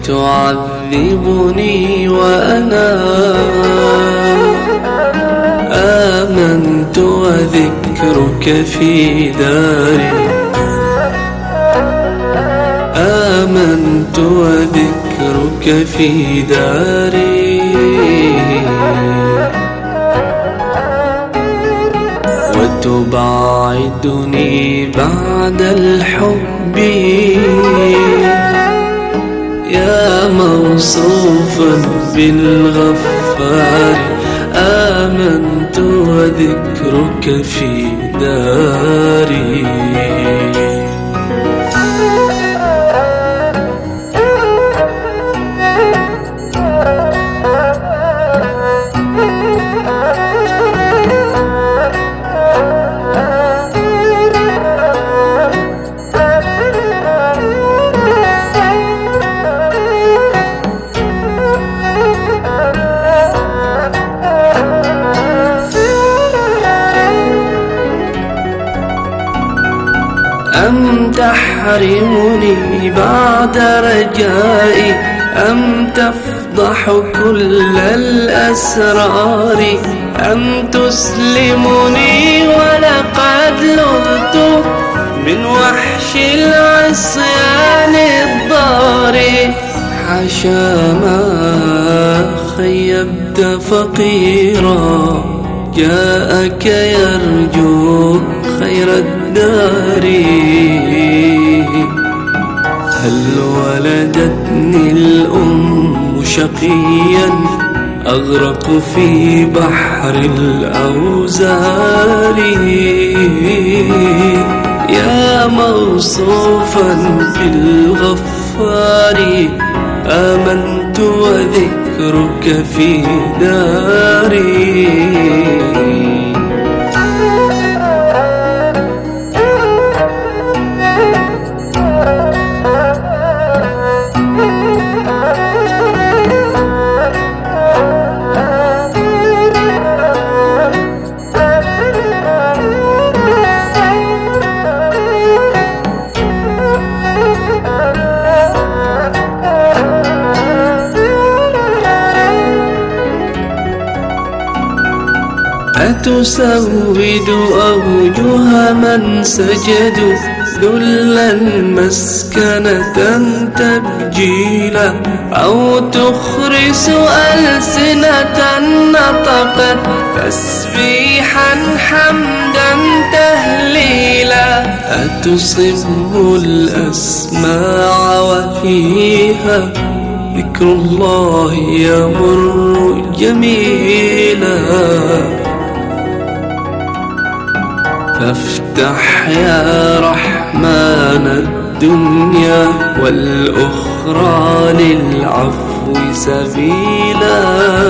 تعذبني وأنا آمنت وذكرك في داري، آمنت وذكرك في داري، وتبعدني بعد الحب يا موصوفا بالغفار، آمنت وذكرك في داري. أم تحرمني بعد رجائي، أم تفضح كل الأسرار، أم تسلمني ولقد لذت من وحش العصيان الضار، حاشا ما خيبت فقيرا جاءك يرجو خير الدار، هل ولدتني الأم شقيا أغرق في بحر الأوزار، يا موصوفا بالغفار، آمنت وذكرك في داري. أتسود أوجه من سجدوا ذلا مسكنة تبجيلا، أو تخرس ألسنة نطقت تسبيحا حمدا تهليلا، أتصم الأسماع وفيها ذكر الله يمر جميلا، فافتح يا رحمن الدنيا والأخرى للعفو سبيلا،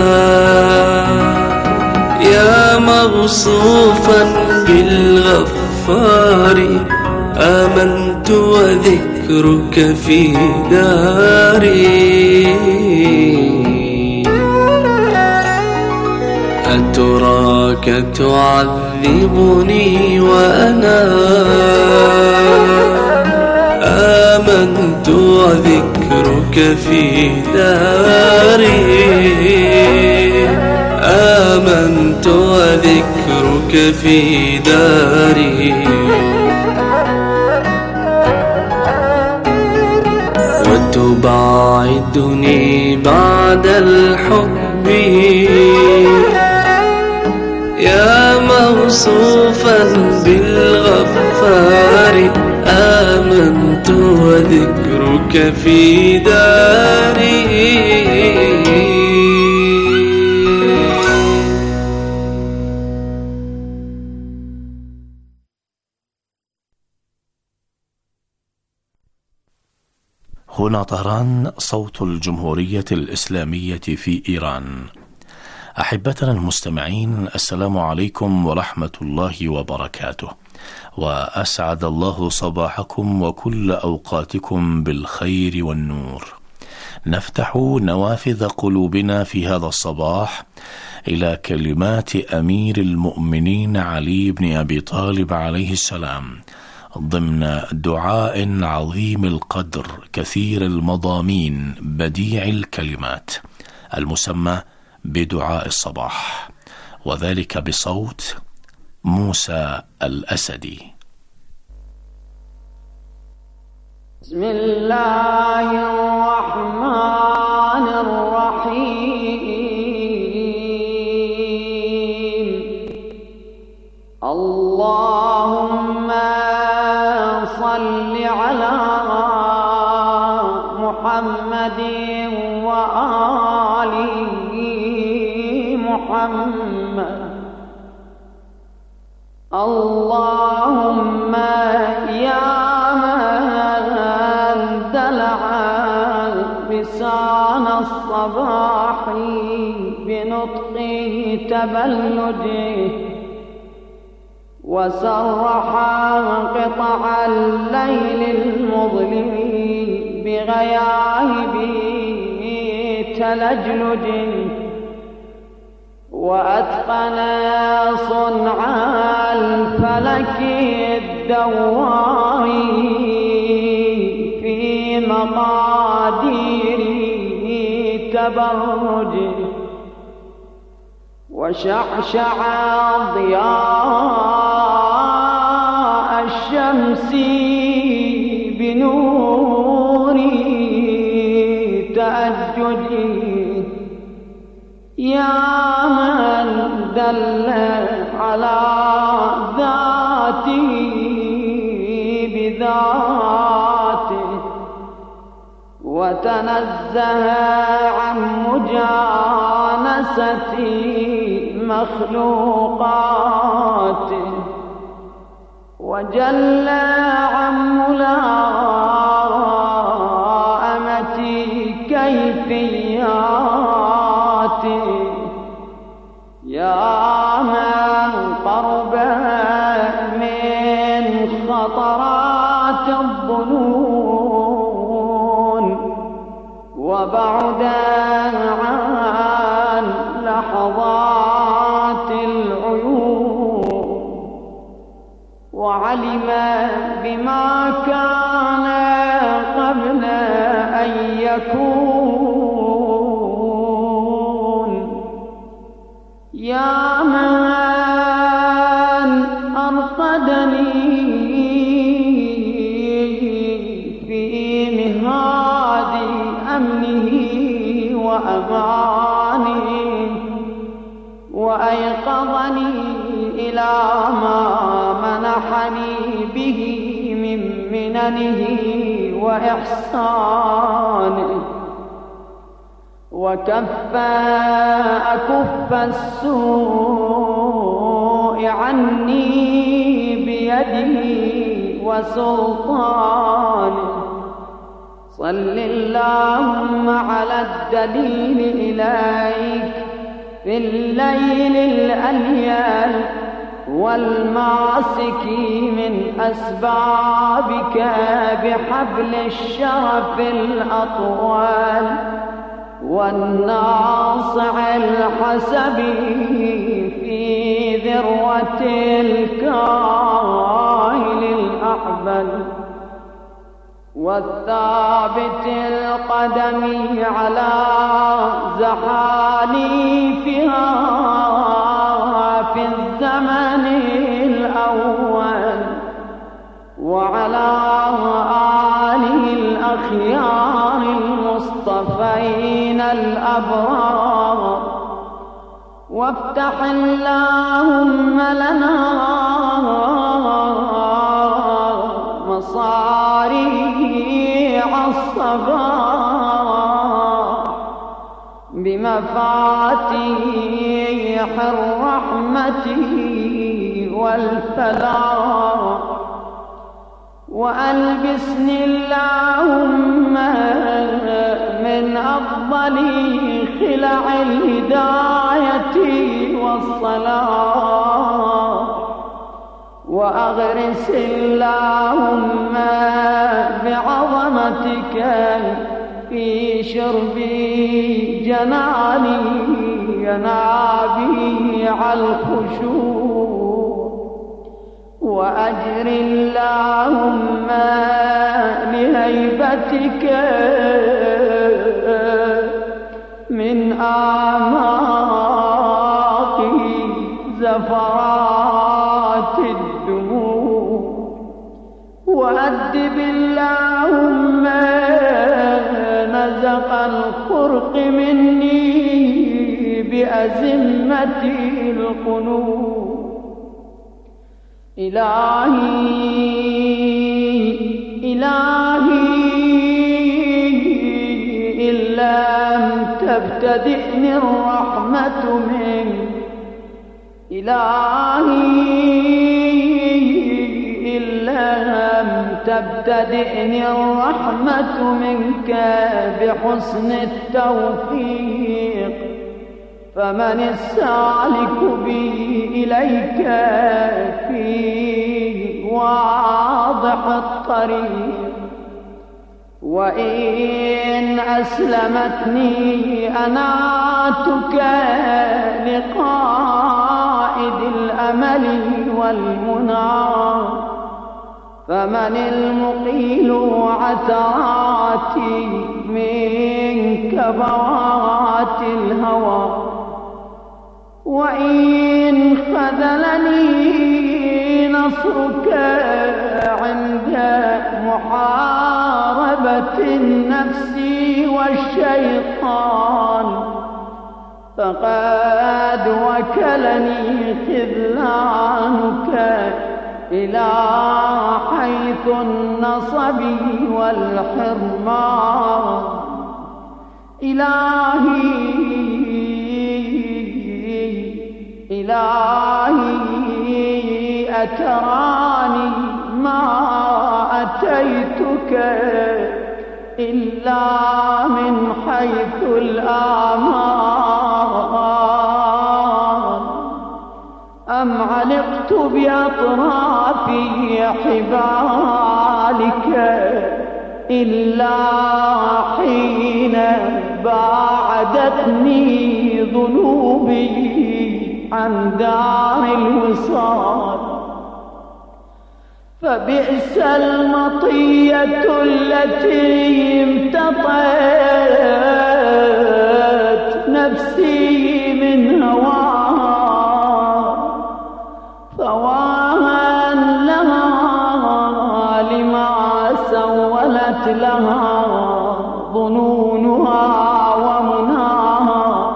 يا موصوفا بالغفار، آمنت وذكرك في داري. أتراك تعذبني وأنا آمنت وذكرك في داري، آمنت وذكرك في داري، وتبعدني بعد الحب يا موصوفا بالغفار، آمنت وذكرك في داري. هنا طهران، صوت الجمهورية الإسلامية في إيران. أحبتنا المستمعين، السلام عليكم ورحمة الله وبركاته، وأسعد الله صباحكم وكل أوقاتكم بالخير والنور. نفتح نوافذ قلوبنا في هذا الصباح إلى كلمات أمير المؤمنين علي بن أبي طالب عليه السلام ضمن دعاء عظيم القدر كثير المضامين بديع الكلمات المسمى بدعاء الصباح، وذلك بصوت موسى الأسدي. بسم الله الرحمن الرحيم. اللهم صل على محمد وآل محمد. اللهم يا من دلع لسان الصباح بنطق تبلده، وسرح قطع الليل المظلم بغياهب تلجلج، وأتقن صنع الفلك الدوار في مقادير تبرجه، وشعشع ضياء الشمس بنور تأججه، يا من دل على ذاته بذاته، وتنزه عن مجانسة مخلوقاته، وجل عن ملائمة كيفياته، يا من قرب من خطرات الظنون، وبعد عن لحظات العيون، وعلم بما كان قبل أن يكون، يا من أرقدني في مهاد أمنه وأمانه، وأيقظني إلى ما منحني به من مننه وإحسانه، وكف أكف السوء عني بيده وسلطانه. صل اللهم على الدليل إليك في الليل الأليل، والماسك من أسبابك بحبل الشرف الأطول، والناصع الحسب في ذروة الكاهل الأحبل، والثابت القدم على زحاليفها في الزمن الأول، وعلى آله الأخيار المصطفين الأبرار. وافتح اللهم لنا مصاريع الصباح بمفاتيح الرحمة والفلاح، وألبسني اللهم من أفضل خلع الهداية والصلاح، وأغرس اللهم بعظمتك في شرب جناني ينابيع الخشوع، وأجر اللهم لهيبتك من أعماق زفرات الدموع، وأدب اللهم نزق الخرق مني بأزمة القنوط. إلهي إن لم تبتدئني الرحمة منك، إلهي إن لم تبتدئني الرحمة منك بحسن التوفيق، فمن السالك بي إليك في واضح الطريق، وإن أسلمتني أناتك لقائد الأمل والمنى، فمن المقيل عثراتي من كبوات الهوى، وإن خذلني نصرك عند محاربة النفس والشيطان، فقد وكلني خذلانك إلى حيث النصب والحرمان. إلهي أتراني ما أتيتك إلا من حيث الآمال، أم علقت بأطراف حبالك إلا حين باعدتني ذنوبي عن دار الوصال، فبئس المطية التي امتطت نفسي من هواها، فواها لها لما سولت لها ظنونها ومناها،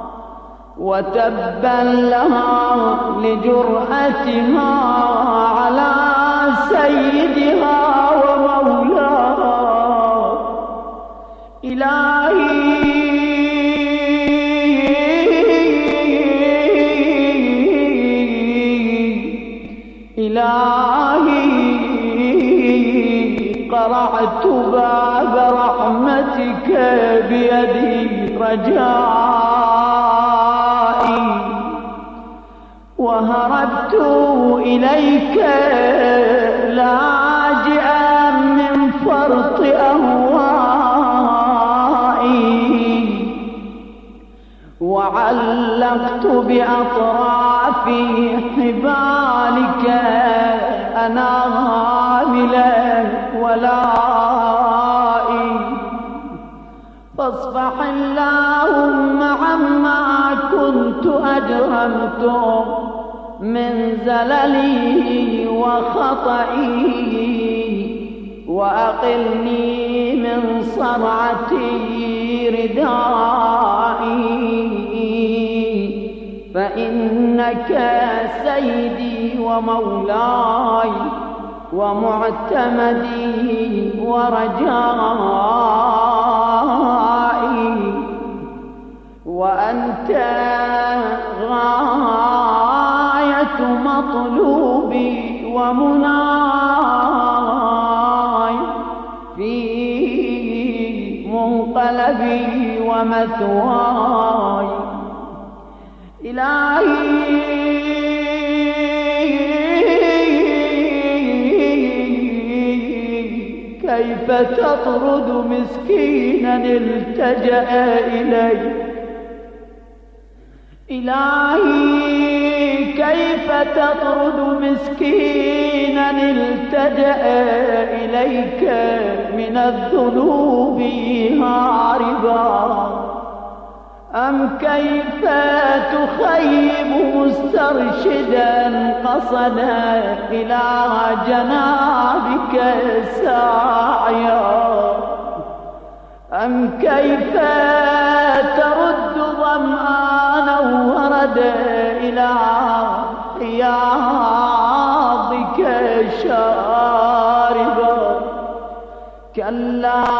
وتبا لها لجرأتها على سيدها ومولاها. إلهي قرعت باب رحمتك بيدي رجائي، وهربت إليك لاجئا من فرط أهوائي، وعلقت بأطراف حبالك أنامل ولائي، فاصفح اللهم عما كنت أجرمت من زللي وخطئي، وأقلني من صرعتي ردائي، فإنك سيدي ومولاي ومعتمدي ورجائي، وأنت غاية مطلوبي ومناي في منقلبي ومثواي. إلهي كيف تطرد مسكينا التجأ إليك، إلهي كيف تطرد مسكينا مسكينا التجأ إليك من الذنوب هاربا أم كيف تخيب مسترشدا قصدا إلى جنابك ساعيا أم كيف ترد ظمآنا وردا إلى حياضك شاربا كلا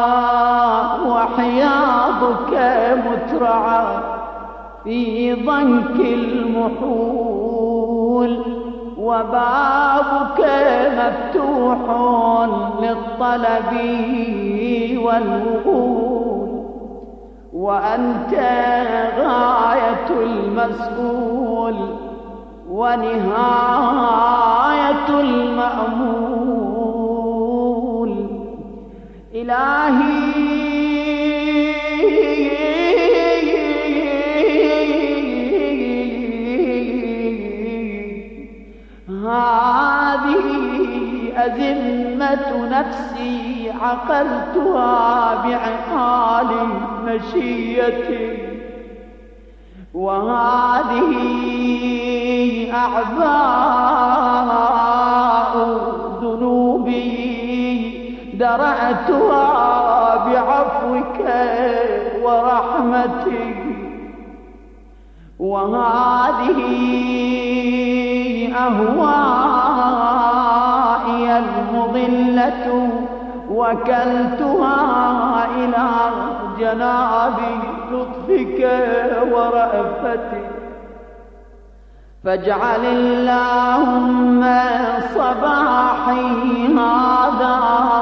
وحياضك مترعى في ضنك المحول وبابك مفتوح للطلب والوغول وأنت غاية المسؤول ونهاية المأمول إلهي هذه أزمة نفسي عقلتها بعقال مشيتي وهذه أعباء ذنوبي درعتها بعفوك ورحمتك وهذه أهوائي المضلة وكلتها إلى جناب لطفك ورأفتك فاجعل اللهم صباحي هذا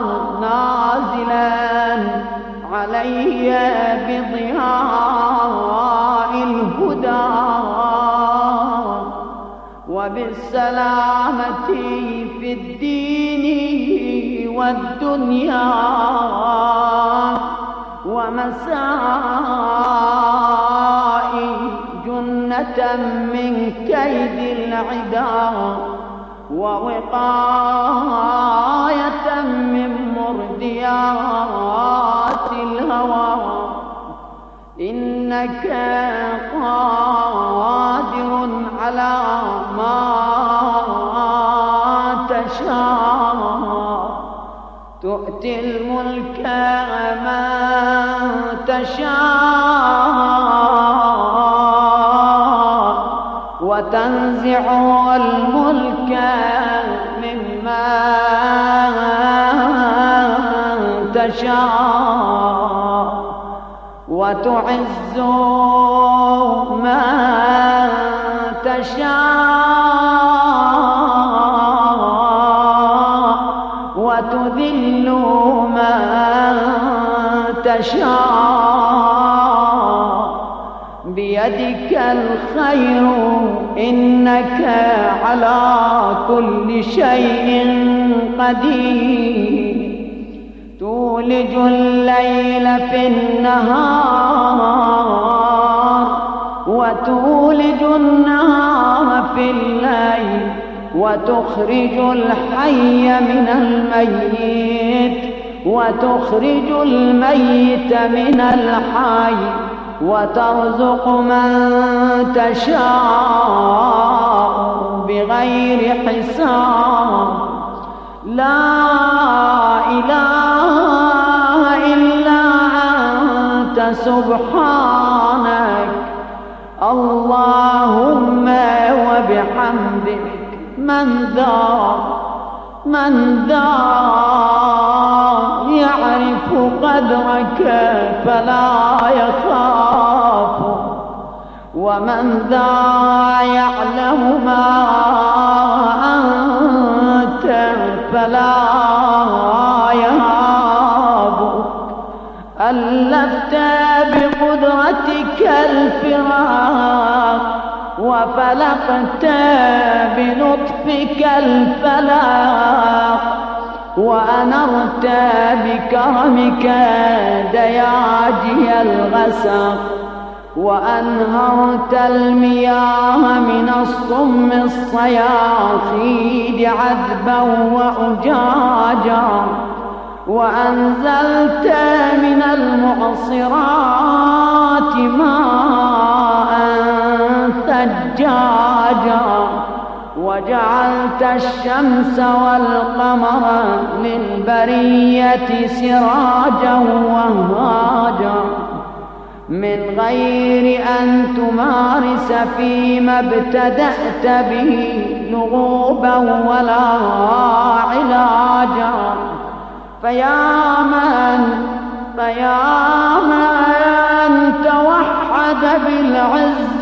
نازلا علي بضياء الهدى وبالسلامة في الدين والدنيا ومسائي جنة من كيد العدا ووقاية من مرديات الهوى إنك قادر على ما تشاء تؤتي الملك من تشاء وتنزع الملك ممن تشاء وتعز من تشاء وتذل من تشاء بيدك الخير إنك على كل شيء قدير تولج الليل في النهار وتولج النهار في الليل وتخرج الحي من الميت وتخرج الميت من الحي وترزق من تشاء بغير حساب لا إله إلا أنت سبحانك اللهم وبحمدك من ذا يعرف قدرك فلا يخاف ومن ذا يعلم ما أنت فلا يهاب ألفت بقدرتك الفراق وفلقت بلطفك الفلاق وأنرت بكرمك دياجي الغسق وأنهرت المياه من الصم الصياصيد عذبا وأجاجا، وأنزلت من المعصرات ماء ثجاجا، وجعلت الشمس والقمر للبرية سراجا وهاجا، من غير أن تمارس فيما ابتدأت به لغوبا ولا علاجا. فيا من توحد بالعز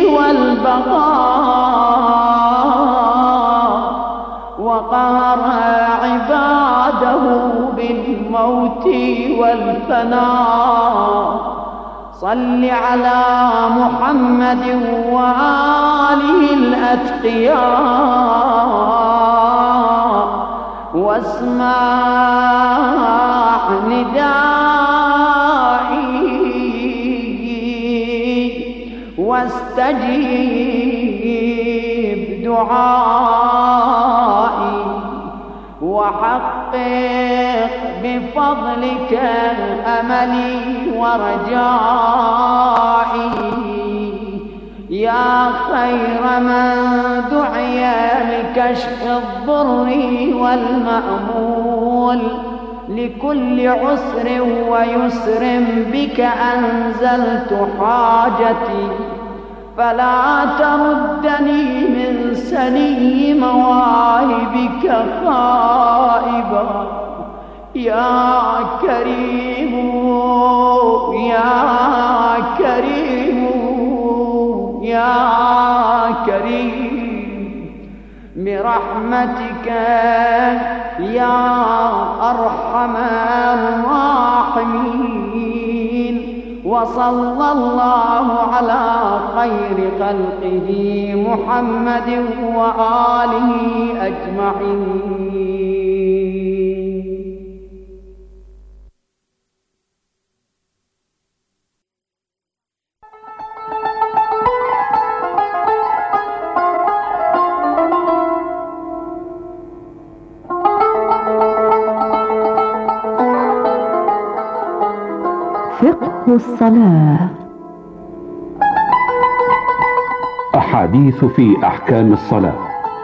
والبقاء، وقهر عباده بالموت والفناء، صل على محمد وآله الأتقياء، واسمع ندائي واستجيب دعائي، وحقق بفضلك أملي ورجائي، يا خير من دعي لكشف الضر والمأمول لكل عسر ويسر، بك أنزلت حاجتي، فلا تردني من سني مواهبك خائبا، يا كريم يا كريم يا كريم، برحمتك يا أرحم الراحمين. وصلى الله على خير خلقه محمد وآله أجمعين. فقه الصلاة. أحاديث في أحكام الصلاة.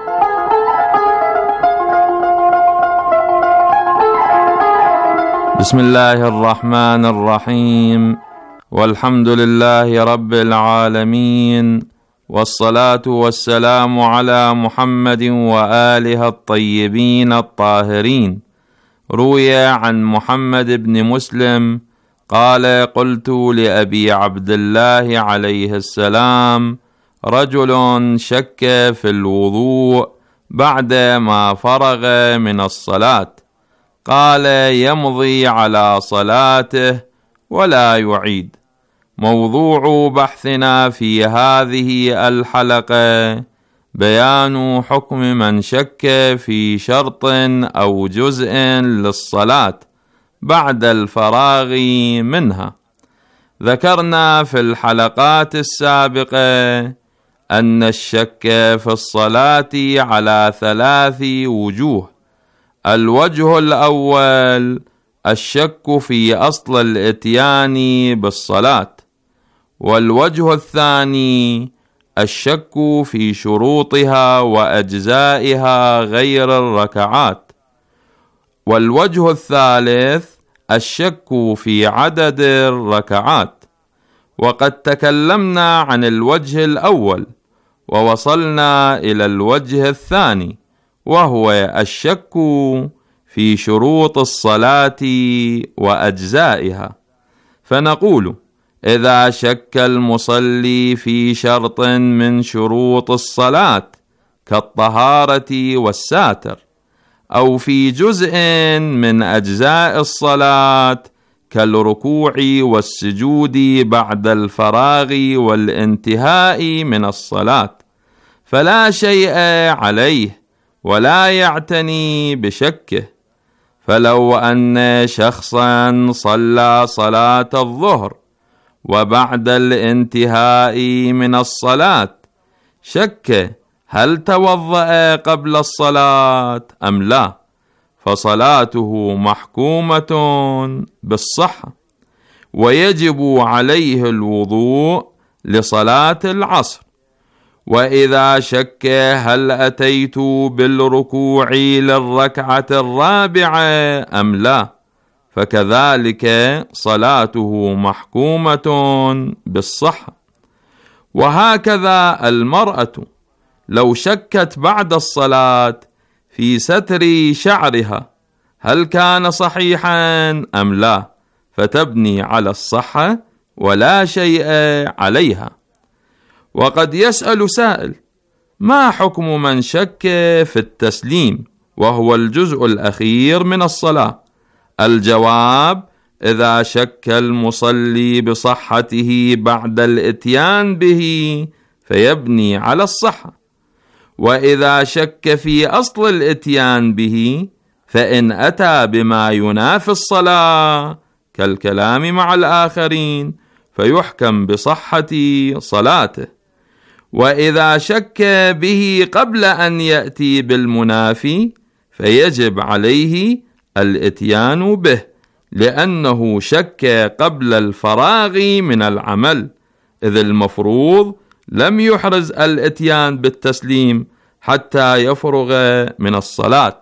بسم الله الرحمن الرحيم، والحمد لله رب العالمين، والصلاة والسلام على محمد وآله الطيبين الطاهرين. روي عن محمد بن مسلم قال: قلت لأبي عبد الله عليه السلام: رجل شك في الوضوء بعد ما فرغ من الصلاة، قال: يمضي على صلاته ولا يعيد. موضوع بحثنا في هذه الحلقة بيان حكم من شك في شرط أو جزء للصلاة بعد الفراغ منها. ذكرنا في الحلقات السابقة أن الشك في الصلاة على 3 وجوه. الوجه الأول الشك في أصل الإتيان بالصلاة، والوجه الثاني الشك في شروطها وأجزائها غير الركعات، والوجه الثالث الشك في عدد الركعات. وقد تكلمنا عن الوجه الأول ووصلنا إلى الوجه الثاني، وهو الشك في شروط الصلاة وأجزائها. فنقول: إذا شك المصلي في شرط من شروط الصلاة كالطهارة والساتر، أو في جزء من أجزاء الصلاة كالركوع والسجود بعد الفراغ والانتهاء من الصلاة، فلا شيء عليه ولا يعتني بشكه. فلو أن شخصا صلى صلاة الظهر وبعد الانتهاء من الصلاة شك هل توضأ قبل الصلاة أم لا، فصلاته محكومة بالصحة، ويجب عليه الوضوء لصلاة العصر. وإذا شك هل أتيت بالركوع للركعة الرابعة أم لا، فكذلك صلاته محكومة بالصحة. وهكذا المرأة لو شكت بعد الصلاة في ستر شعرها هل كان صحيحا أم لا، فتبني على الصحة ولا شيء عليها. وقد يسأل سائل: ما حكم من شك في التسليم وهو الجزء الأخير من الصلاة؟ الجواب: إذا شك المصلي بصحته بعد الإتيان به فيبني على الصحة، وإذا شك في أصل الإتيان به فإن أتى بما ينافي الصلاة كالكلام مع الآخرين فيحكم بصحة صلاته. وإذا شك به قبل أن يأتي بالمنافي فيجب عليه الإتيان به، لأنه شك قبل الفراغ من العمل، إذ المفروض لم يحرز الإتيان بالتسليم حتى يفرغ من الصلاة.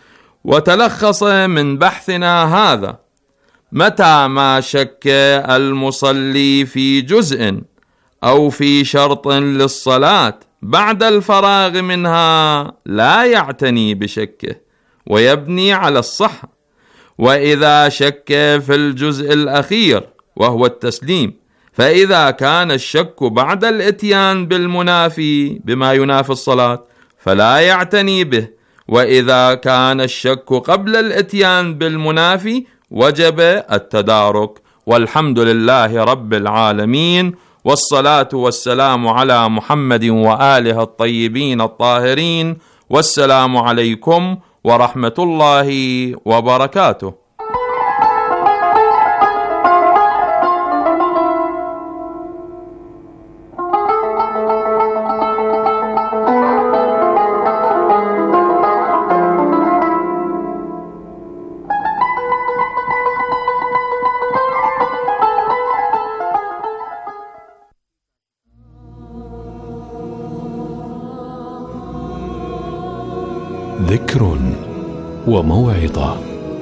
وتلخص من بحثنا هذا: متى ما شك المصلي في جزء أو في شرط للصلاة بعد الفراغ منها لا يعتني بشكه ويبني على الصحة. وإذا شك في الجزء الأخير وهو التسليم، فإذا كان الشك بعد الإتيان بالمنافي بما ينافي الصلاة فلا يعتني به، وإذا كان الشك قبل الإتيان بالمنافي وجب التدارك. والحمد لله رب العالمين، والصلاة والسلام على محمد وآله الطيبين الطاهرين، والسلام عليكم ورحمة الله وبركاته. ذكر وموعظة.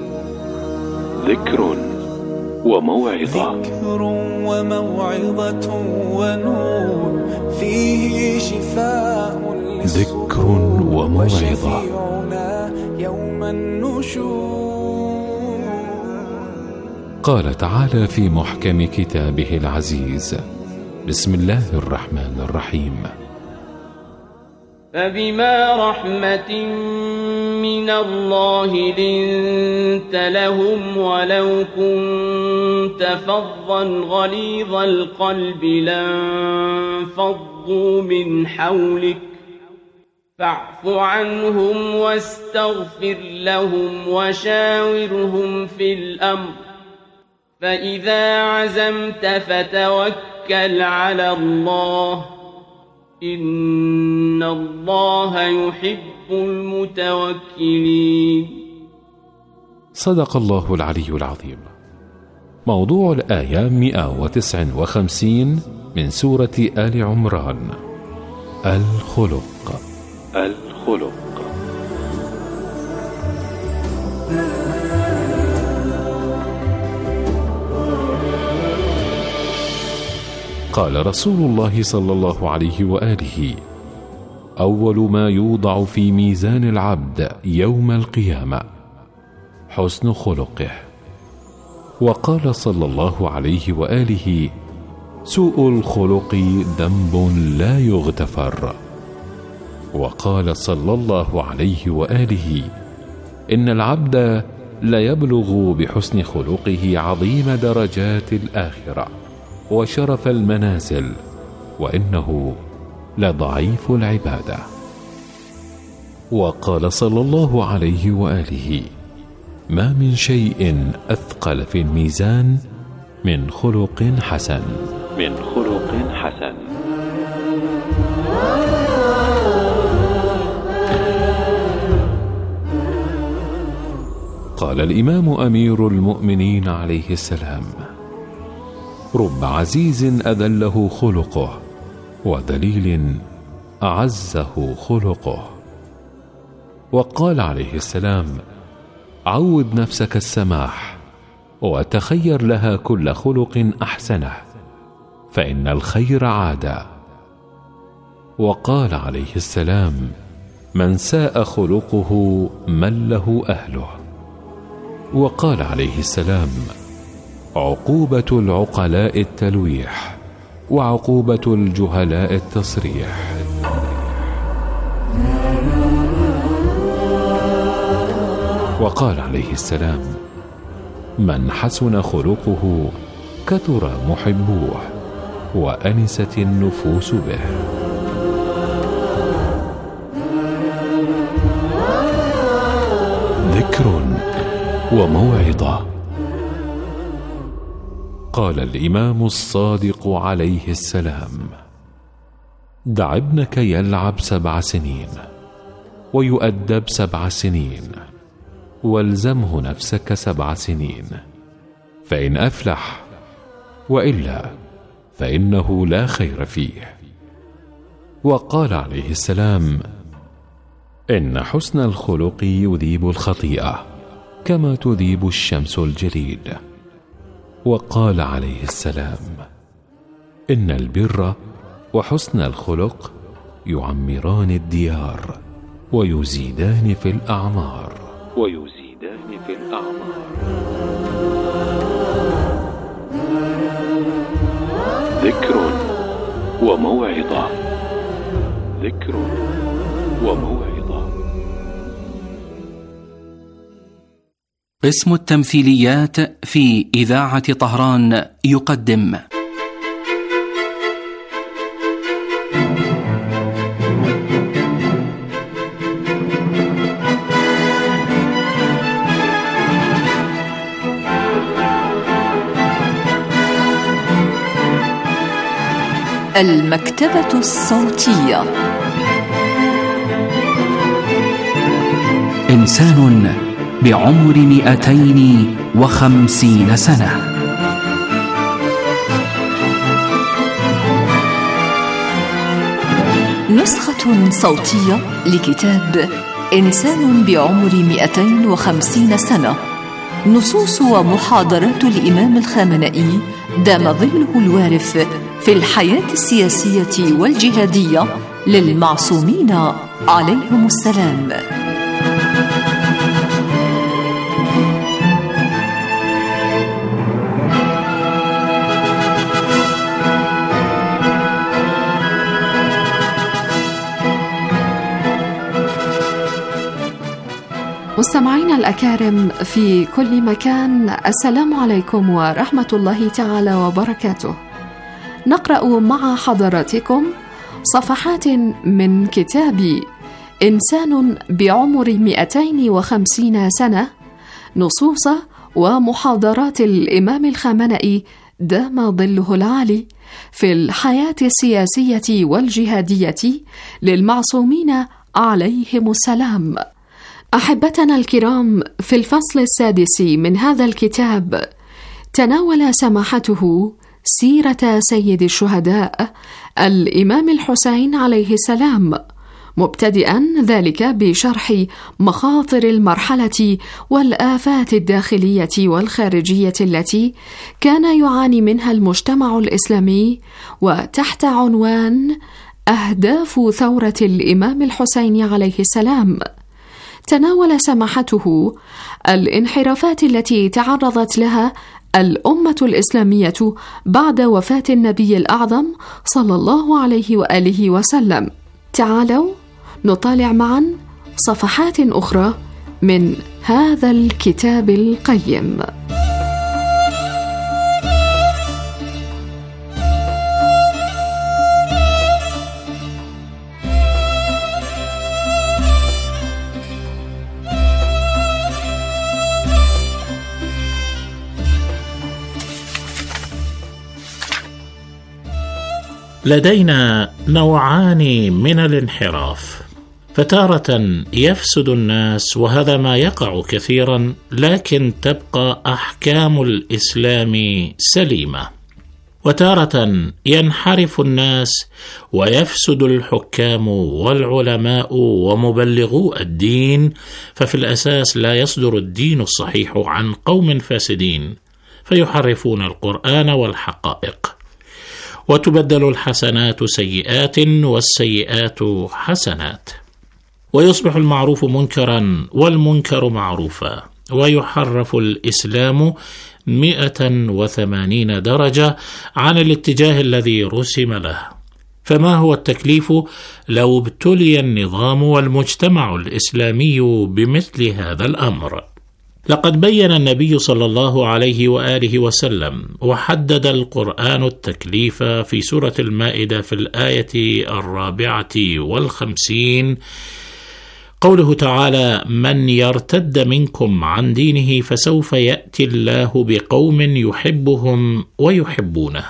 ذكر وموعظة. ذكر وموعظة ونور فيه شفاء ذكر وموعظة. يوم النشور. قال تعالى في محكم كتابه العزيز: بسم الله الرحمن الرحيم: فبما رحمة من الله لنت لهم ولو كنت فظا غليظ القلب لانفضوا من حولك فاعف عنهم واستغفر لهم وشاورهم في الأمر فإذا عزمت فتوكل على الله إن الله يحب المتوكلين. صدق الله العلي العظيم. موضوع الآية 159 من سورة آل عمران: الخلق. الخلق. قال رسول الله صلى الله عليه وآله: أول ما يوضع في ميزان العبد يوم القيامة حسن خلقه. وقال صلى الله عليه وآله: سوء الخلق ذنب لا يغتفر. وقال صلى الله عليه وآله: إن العبد ليبلغ بحسن خلقه عظيم درجات الآخرة وشرف المنازل، وإنه لضعيف العبادة. وقال صلى الله عليه وآله: ما من شيء أثقل في الميزان من خلق حسن. من خلق حسن. قال الإمام أمير المؤمنين عليه السلام: رب عزيز أذله خلقه، وذليل أعزه خلقه. وقال عليه السلام: عود نفسك السماح، وتخير لها كل خلق أحسنه، فإن الخير عادة. وقال عليه السلام: من ساء خلقه من له أهله. وقال عليه السلام: عقوبة العقلاء التلويح، وعقوبة الجهلاء التصريح. وقال عليه السلام: من حسن خلقه كثر محبوه، وأنست النفوس به. ذكر وموعظة. قال الإمام الصادق عليه السلام: دع ابنك يلعب 7 سنين ويؤدب 7 سنين، والزمه نفسك 7 سنين، فإن أفلح، وإلا فإنه لا خير فيه. وقال عليه السلام: إن حسن الخلق يذيب الخطيئة كما تذيب الشمس الجليد. وقال عليه السلام: إن البر وحسن الخلق يعمران الديار، ويزيدان في الأعمار. ذكر وموعظة. ذكر وموعظة. قسم التمثيليات في إذاعة طهران يقدم المكتبة الصوتية. إنسان بعمر 250 سنة. نسخة صوتية لكتاب إنسان بعمر 250 سنة، نصوص ومحاضرات الإمام الخامنئي دام ظله الوارف في الحياة السياسية والجهادية للمعصومين عليهم السلام. مستمعينا الأكارم في كل مكان، السلام عليكم ورحمة الله تعالى وبركاته. نقرأ مع حضراتكم صفحات من كتاب إنسان بعمر 250 سنة، نصوص ومحاضرات الإمام الخامنئي دام ظله العالي في الحياة السياسية والجهادية للمعصومين عليهم السلام. أحبتنا الكرام، في الفصل السادس من هذا الكتاب تناول سماحته سيرة سيد الشهداء الإمام الحسين عليه السلام، مبتدئا ذلك بشرح مخاطر المرحلة والآفات الداخلية والخارجية التي كان يعاني منها المجتمع الإسلامي، وتحت عنوان أهداف ثورة الإمام الحسين عليه السلام تناول سماحته الانحرافات التي تعرضت لها الأمة الإسلامية بعد وفاة النبي الأعظم صلى الله عليه وآله وسلم. تعالوا نطالع معا صفحات أخرى من هذا الكتاب القيم. لدينا نوعان من الانحراف، فتارة يفسد الناس، وهذا ما يقع كثيرا، لكن تبقى أحكام الإسلام سليمة. وتارة ينحرف الناس ويفسد الحكام والعلماء ومبلغو الدين، ففي الأساس لا يصدر الدين الصحيح عن قوم فاسدين، فيحرفون القرآن والحقائق، وتبدل الحسنات سيئات والسيئات حسنات، ويصبح المعروف منكرا والمنكر معروفا، ويحرف الإسلام 180 درجة عن الاتجاه الذي رسم له. فما هو التكليف لو ابتلي النظام والمجتمع الإسلامي بمثل هذا الأمر؟ لقد بين النبي صلى الله عليه وآله وسلم وحدد القرآن التكليف في سورة المائدة في الآية 54، قوله تعالى: من يرتد منكم عن دينه فسوف يأتي الله بقوم يحبهم ويحبونه،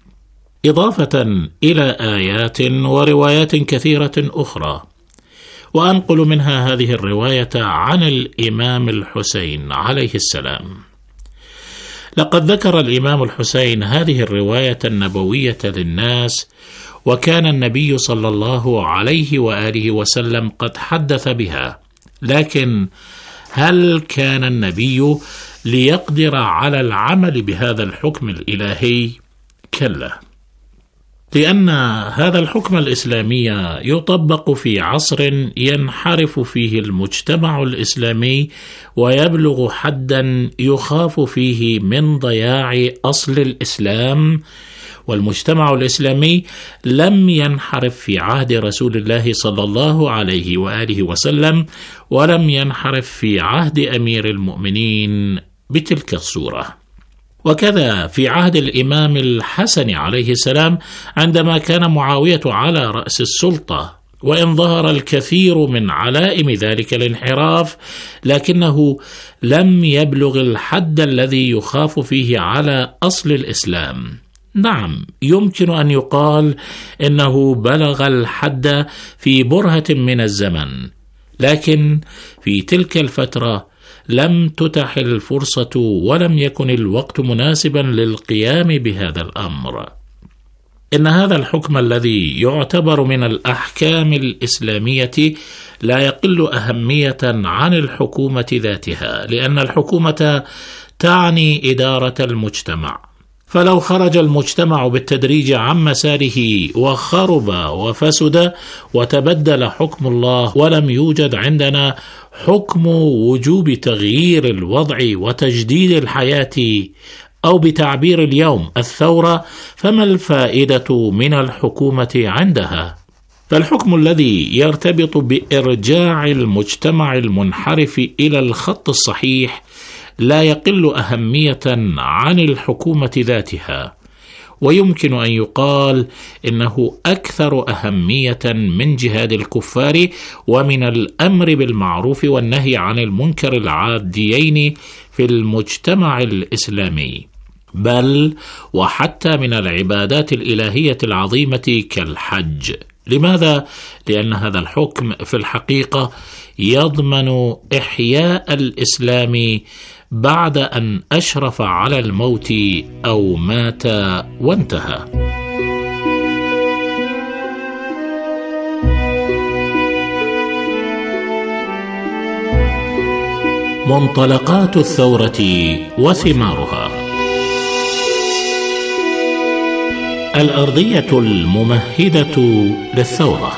إضافة إلى آيات وروايات كثيرة أخرى. وأنقل منها هذه الرواية عن الإمام الحسين عليه السلام. لقد ذكر الإمام الحسين هذه الرواية النبوية للناس، وكان النبي صلى الله عليه وآله وسلم قد حدث بها، لكن هل كان النبي ليقدر على العمل بهذا الحكم الإلهي؟ كلا، لأن هذا الحكم الإسلامي يطبق في عصر ينحرف فيه المجتمع الإسلامي ويبلغ حدا يخاف فيه من ضياع أصل الإسلام. والمجتمع الإسلامي لم ينحرف في عهد رسول الله صلى الله عليه وآله وسلم، ولم ينحرف في عهد أمير المؤمنين بتلك الصورة. وكذا في عهد الإمام الحسن عليه السلام عندما كان معاوية على رأس السلطة، وإن ظهر الكثير من علائم ذلك الانحراف، لكنه لم يبلغ الحد الذي يخاف فيه على أصل الإسلام. نعم، يمكن أن يقال إنه بلغ الحد في برهة من الزمن، لكن في تلك الفترة لم تتح الفرصة ولم يكن الوقت مناسبا للقيام بهذا الأمر. إن هذا الحكم الذي يعتبر من الأحكام الإسلامية لا يقل أهمية عن الحكومة ذاتها، لأن الحكومة تعني إدارة المجتمع، فلو خرج المجتمع بالتدريج عن مساره وخرب وفسد وتبدل حكم الله، ولم يوجد عندنا حكم وجوب تغيير الوضع وتجديد الحياة، أو بتعبير اليوم الثورة، فما الفائدة من الحكومة عندها؟ فالحكم الذي يرتبط بإرجاع المجتمع المنحرف إلى الخط الصحيح لا يقل أهمية عن الحكومة ذاتها، ويمكن أن يقال إنه أكثر أهمية من جهاد الكفار ومن الأمر بالمعروف والنهي عن المنكر العاديين في المجتمع الإسلامي، بل وحتى من العبادات الإلهية العظيمة كالحج. لماذا؟ لأن هذا الحكم في الحقيقة يضمن إحياء الإسلام بعد أن أشرف على الموت أو مات وانتهى. منطلقات الثورة وثمارها. الأرضية الممهدة للثورة.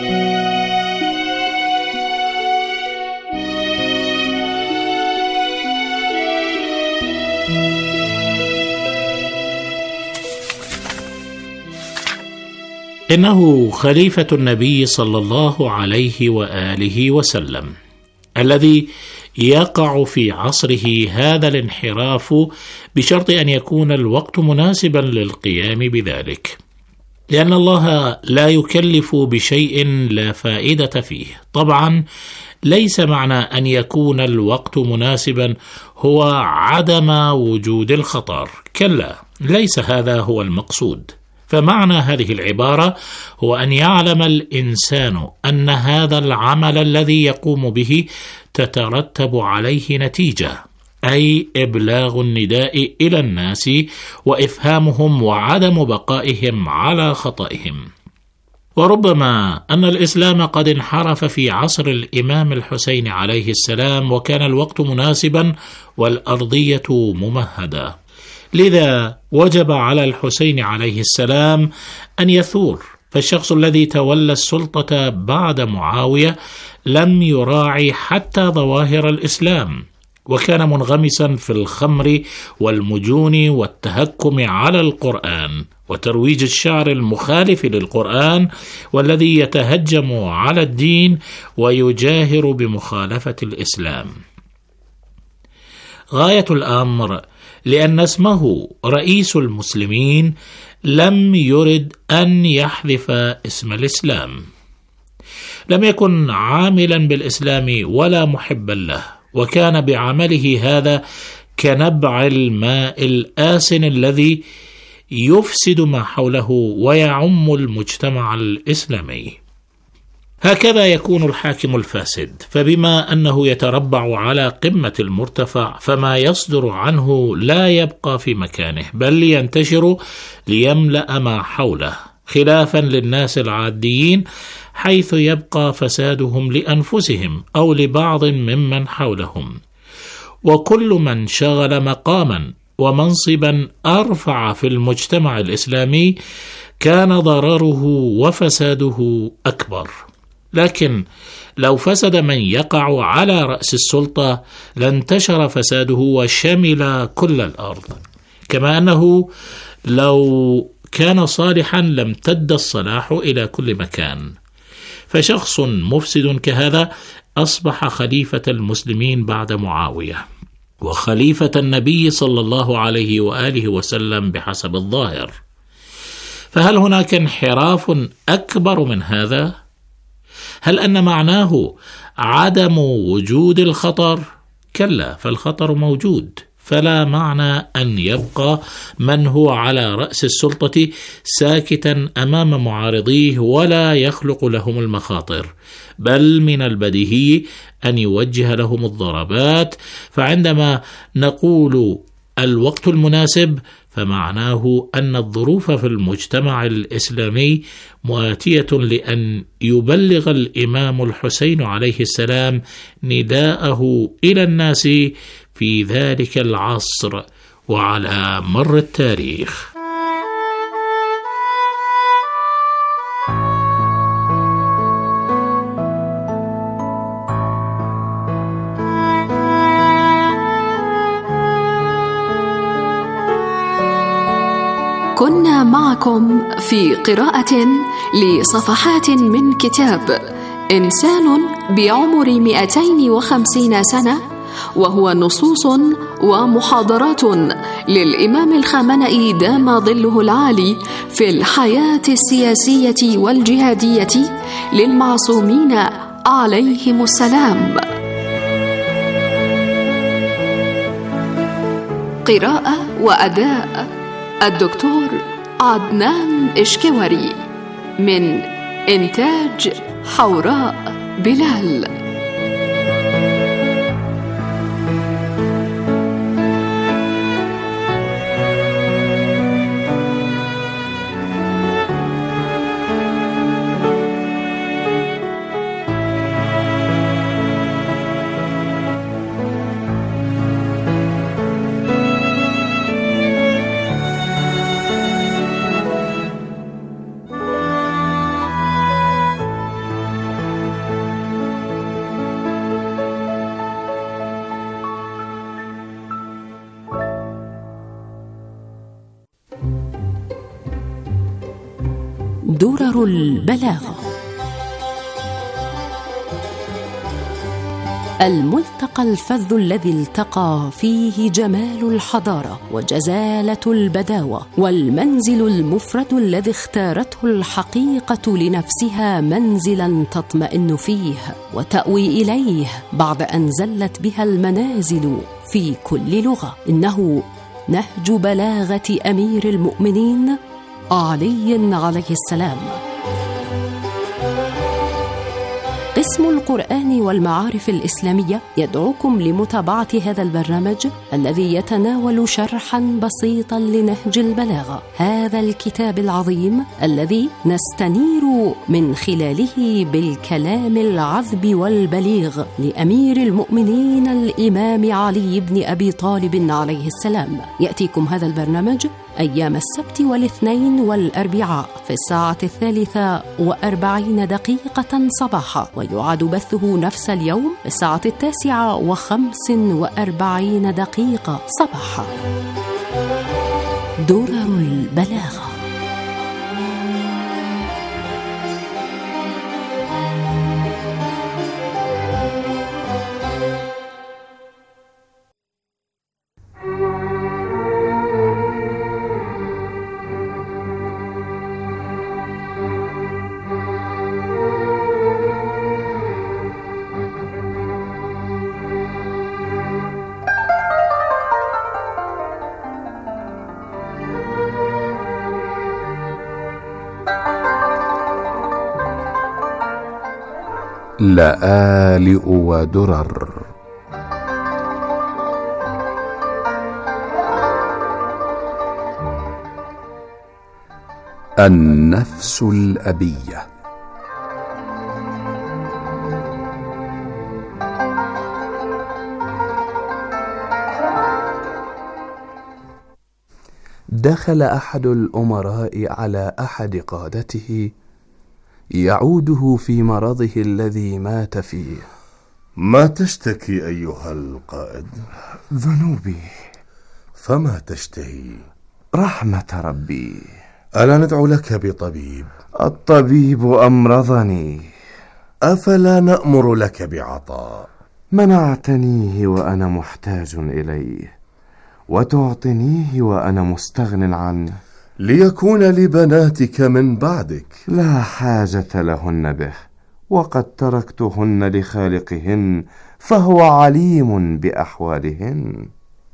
إنه خليفة النبي صلى الله عليه وآله وسلم الذي يقع في عصره هذا الانحراف، بشرط أن يكون الوقت مناسبا للقيام بذلك، لأن الله لا يكلف بشيء لا فائدة فيه. طبعا ليس معنى أن يكون الوقت مناسبا هو عدم وجود الخطر، كلا، ليس هذا هو المقصود، فمعنى هذه العبارة هو أن يعلم الإنسان أن هذا العمل الذي يقوم به تترتب عليه نتيجة، أي إبلاغ النداء إلى الناس وإفهامهم وعدم بقائهم على خطئهم. وربما أن الإسلام قد انحرف في عصر الإمام الحسين عليه السلام، وكان الوقت مناسبا والأرضية ممهدة، لذا وجب على الحسين عليه السلام أن يثور. فالشخص الذي تولى السلطة بعد معاوية لم يراعي حتى ظواهر الإسلام، وكان منغمسا في الخمر والمجون والتهكم على القرآن وترويج الشعر المخالف للقرآن، والذي يتهجم على الدين ويجاهر بمخالفة الإسلام. غاية الأمر لأن اسمه رئيس المسلمين لم يرد أن يحذف اسم الإسلام، لم يكن عاملا بالإسلام ولا محبا له، وكان بعمله هذا كنبع الماء الآسن الذي يفسد ما حوله ويعم المجتمع الإسلامي. هكذا يكون الحاكم الفاسد، فبما أنه يتربع على قمة المرتفع فما يصدر عنه لا يبقى في مكانه، بل ينتشر ليملأ ما حوله، خلافا للناس العاديين حيث يبقى فسادهم لأنفسهم أو لبعض ممن حولهم. وكل من شغل مقاما ومنصبا أرفع في المجتمع الإسلامي كان ضرره وفساده أكبر. لكن لو فسد من يقع على رأس السلطة لانتشر فساده وشمل كل الأرض، كما أنه لو كان صالحا لامتد الصلاح إلى كل مكان. فشخص مفسد كهذا أصبح خليفة المسلمين بعد معاوية، وخليفة النبي صلى الله عليه وآله وسلم بحسب الظاهر. فهل هناك انحراف أكبر من هذا؟ هل أن معناه عدم وجود الخطر؟ كلا، فالخطر موجود، فلا معنى أن يبقى من هو على رأس السلطة ساكتا أمام معارضيه ولا يخلق لهم المخاطر، بل من البديهي أن يوجه لهم الضربات. فعندما نقول الوقت المناسب فمعناه أن الظروف في المجتمع الإسلامي مؤاتية لأن يبلغ الإمام الحسين عليه السلام نداءه إلى الناس في ذلك العصر وعلى مر التاريخ. كنا معكم في قراءة لصفحات من كتاب إنسان بعمر 250 سنة، وهو نصوص ومحاضرات للإمام الخامنئي دام ظله العالي في الحياة السياسية والجهادية للمعصومين عليهم السلام. قراءة وأداء الدكتور عدنان إشكوري، من إنتاج حوراء بلال. درر البلاغة، الملتقى الفذ الذي التقى فيه جمال الحضارة وجزالة البداوة، والمنزل المفرد الذي اختارته الحقيقة لنفسها منزلا تطمئن فيه وتأوي إليه بعد أن زلت بها المنازل في كل لغة. إنه نهج بلاغة أمير المؤمنين علي عليه السلام. قسم القرآن والمعارف الإسلامية يدعوكم لمتابعة هذا البرنامج الذي يتناول شرحا بسيطا لنهج البلاغة، هذا الكتاب العظيم الذي نستنير من خلاله بالكلام العذب والبليغ لأمير المؤمنين الإمام علي بن أبي طالب عليه السلام. يأتيكم هذا البرنامج أيام السبت والاثنين والأربعاء في الساعة 43 صباحا، ويعاد بثه نفس اليوم في الساعة 9:45 صباحا. درر البلاغة. لآلئ ودرر. النفس الأبية. دخل أحد الأمراء على أحد قادته يعوده في مرضه الذي مات فيه. ما تشتكي أيها القائد؟ ذنوبي. فما تشتهي؟ رحمة ربي. ألا ندعو لك بطبيب؟ الطبيب أمرضني. أفلا نأمر لك بعطاء؟ منعتنيه وأنا محتاج إليه، وتعطنيه وأنا مستغن عنه، ليكون لبناتك من بعدك. لا حاجة لهن به، وقد تركتهن لخالقهن، فهو عليم بأحوالهن.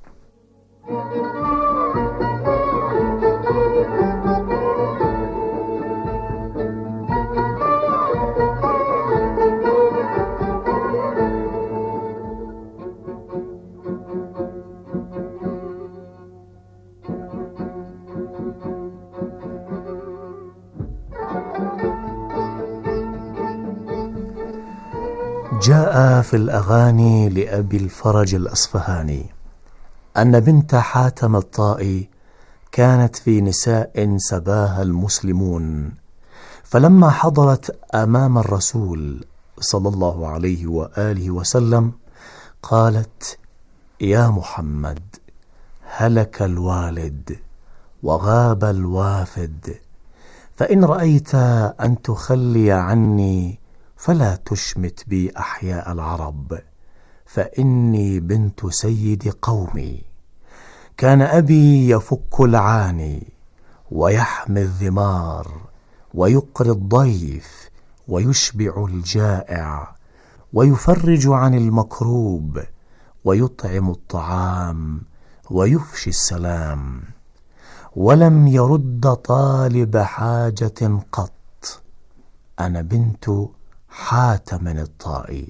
جاء في الأغاني لأبي الفرج الأصفهاني أن بنت حاتم الطائي كانت في نساء سباها المسلمون، فلما حضرت أمام الرسول صلى الله عليه وآله وسلم قالت: يا محمد، هلك الوالد وغاب الوافد، فإن رأيت أن تخلي عني فلا تشمت بي أحياء العرب، فإني بنت سيد قومي. كان أبي يفك العاني ويحمي الذمار ويقري الضيف ويشبع الجائع ويفرج عن المكروب ويطعم الطعام ويفشي السلام، ولم يرد طالب حاجة قط. أنا بنت حاتم الطائي.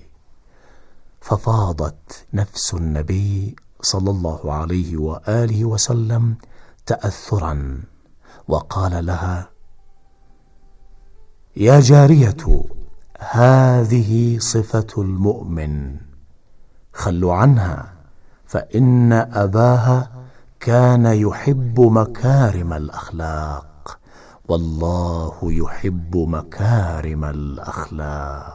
ففاضت نفس النبي صلى الله عليه وآله وسلم تأثرا، وقال لها: يا جارية، هذه صفة المؤمن، خلوا عنها، فإن أباها كان يحب مكارم الأخلاق، والله يحب مكارم الأخلاق.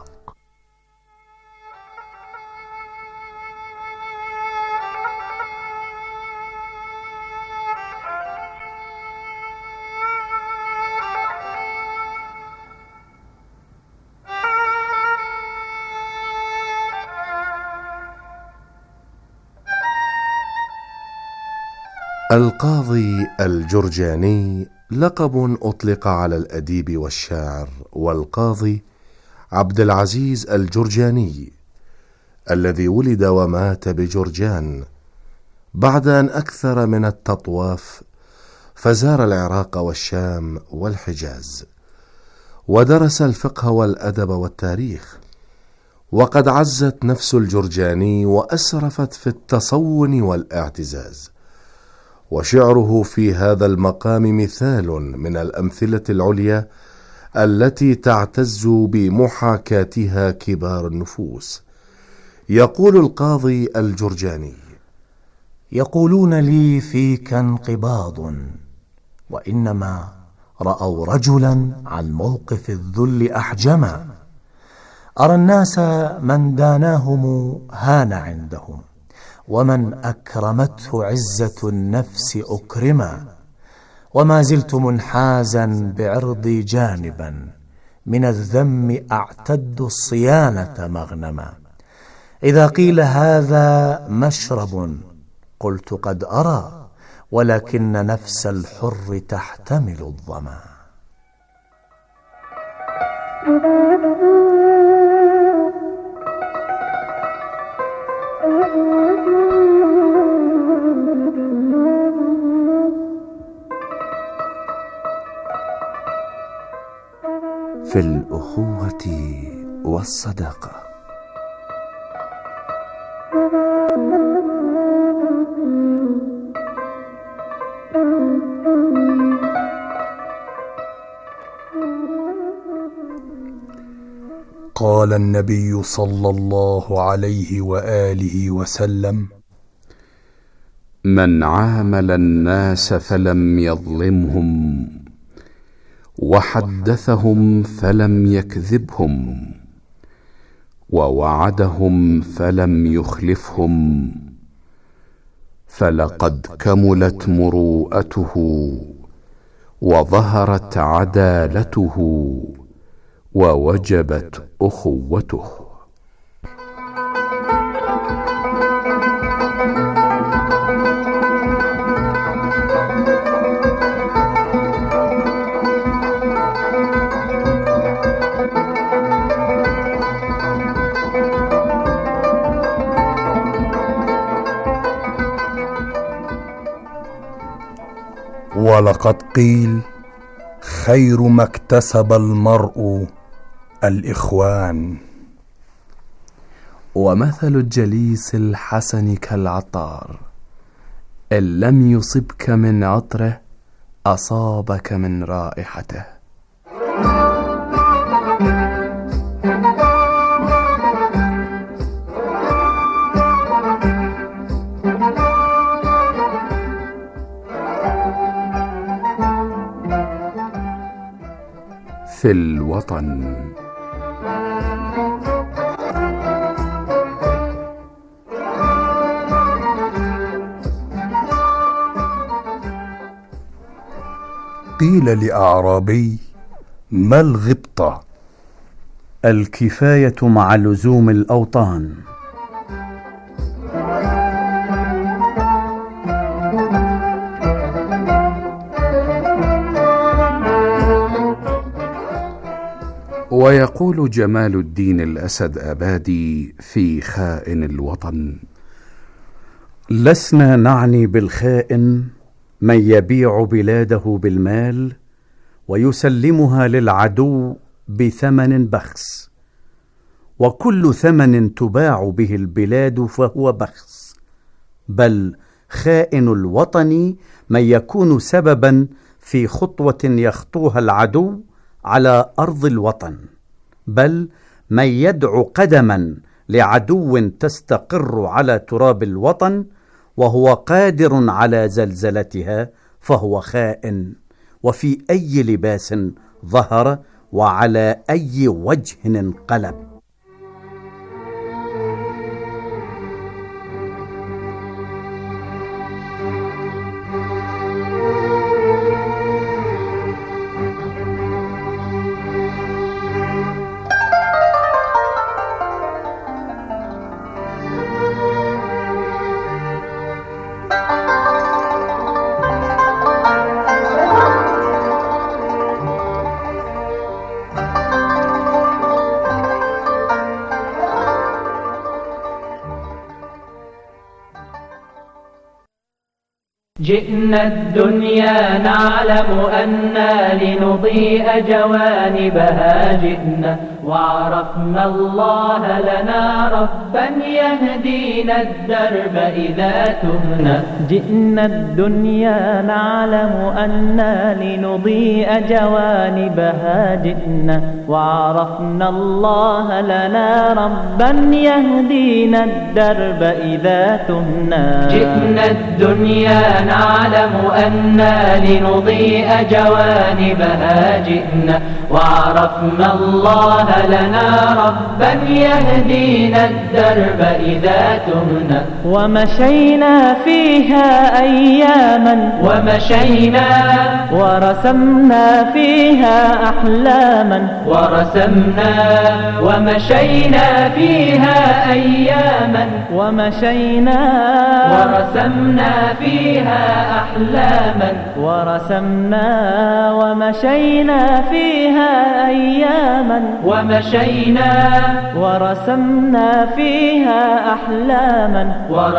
القاضي الجرجاني لقب أطلق على الأديب والشاعر والقاضي عبد العزيز الجرجاني، الذي ولد ومات بجرجان بعد أن أكثر من التطواف فزار العراق والشام والحجاز، ودرس الفقه والأدب والتاريخ. وقد عزت نفس الجرجاني وأسرفت في التصون والاعتزاز، وشعره في هذا المقام مثال من الأمثلة العليا التي تعتز بمحاكاتها كبار النفوس. يقول القاضي الجرجاني: يقولون لي فيك انقباض، وإنما رأوا رجلا عن موقف الذل أحجما. أرى الناس من داناهم هان عندهم، ومن أكرمته عزة النفس أكرما. وما زلت منحازا بعرضي جانبا، من الذم أعتد الصيانة مغنما. إذا قيل هذا مشرب قلت قد أرى، ولكن نفس الحر تحتمل الظما. في الأخوة والصداقة. قال النبي صلى الله عليه وآله وسلم: من عامل الناس فلم يظلمهم، وحدثهم فلم يكذبهم، ووعدهم فلم يخلفهم، فلقد كملت مروءته، وظهرت عدالته، ووجبت أخوته. ولقد قيل: خير ما اكتسب المرء الإخوان. ومثل الجليس الحسن كالعطار، إن لم يصبك من عطره أصابك من رائحته. في الوطن. قيل لأعرابي: ما الغبطة؟ الكفاية مع لزوم الأوطان. ويقول جمال الدين الأسد أبادي في خائن الوطن: لسنا نعني بالخائن من يبيع بلاده بالمال ويسلمها للعدو بثمن بخس، وكل ثمن تباع به البلاد فهو بخس، بل خائن الوطن من يكون سببا في خطوة يخطوها العدو على أرض الوطن، بل من يدعو قدما لعدو تستقر على تراب الوطن وهو قادر على زلزلتها، فهو خائن، وفي أي لباس ظهر وعلى أي وجه انقلب. جئنا الدنيا نعلم أنا لنضيء جوانبها جئنا وعرفنا الله لنا ربا يهدينا الدرب إذا تهنا. جئنا الدنيا نعلم أنا لنضيء جوانبها جئنا وعرفنا الله لنا ربا يهدينا الدرب إذا تهنا. جئنا الدنيا نعلم أنا لنضيء جوانبها جئنا وعرفنا الله لنا ربا يهدينا الدرب إذا تهنا. ومشينا فيها أياما ورسمنا فيها أحلاما ومشينا فيها أياما ورسمنا فيها أحلاما ومشينا فيها أياما ورسمنا فيها أحلاما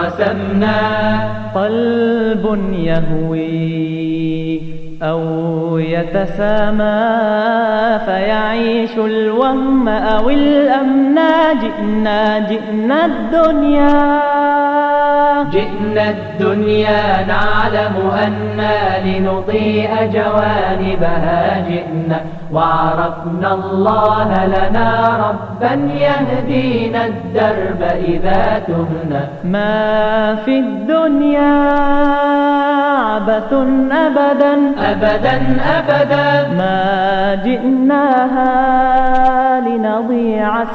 قلب يهوي أو يتسامى فيعيش الوهم أو الأمنا. جئنا الدنيا نعلم أنا لنضيء جوانبها جئنا وعرفنا الله لنا ربا يهدينا الدرب إذا تهنا. ما في الدنيا عبث أبدا ما جئناها لنضيع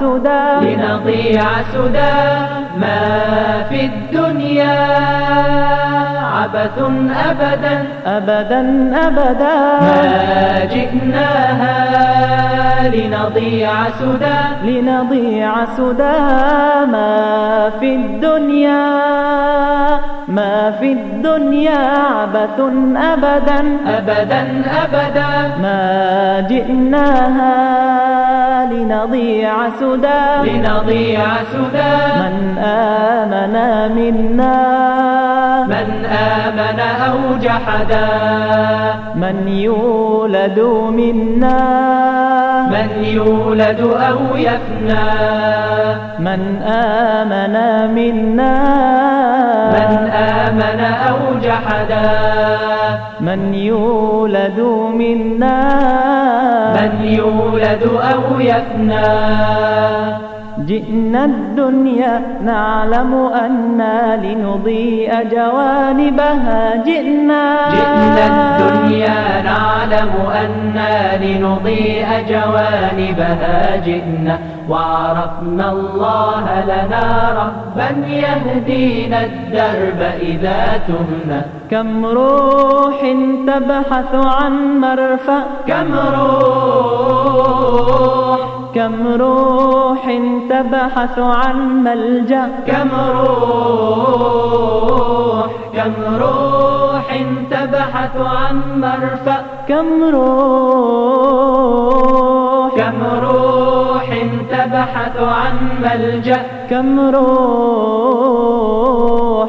سدى ما في الدنيا عبث أبدا ما جئناها لنضيع سدى. ما في الدنيا عبث أبدا ما جئناها لنضيع سدى. من آمن أو جحدا من يولد أو يفنى. من آمن أو جحدا من يولد أو يفنى. جئنا الدنيا نعلم أنا لنضيء جوانبها جئنا الدنيا نعلم أنا لنضيء جوانبها جئنا وعرفنا الله لنا ربا يهدينا الدرب إذا تهنا. كم روح تبحث عن مرفأ كم روح تبحث عن ملجأ كم روح تبحث عن مرفأ كم روح تبحث عن ملجأ كم روح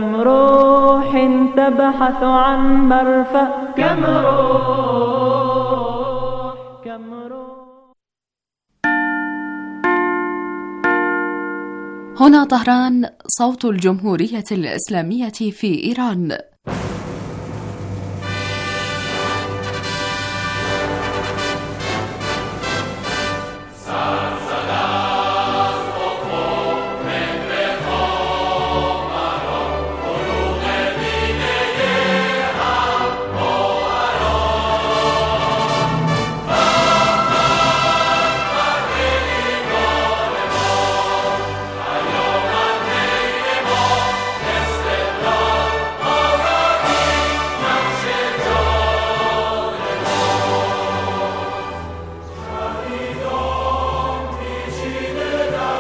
تبحث عن مرفأ كم روح. هنا طهران، صوت الجمهورية الإسلامية في إيران.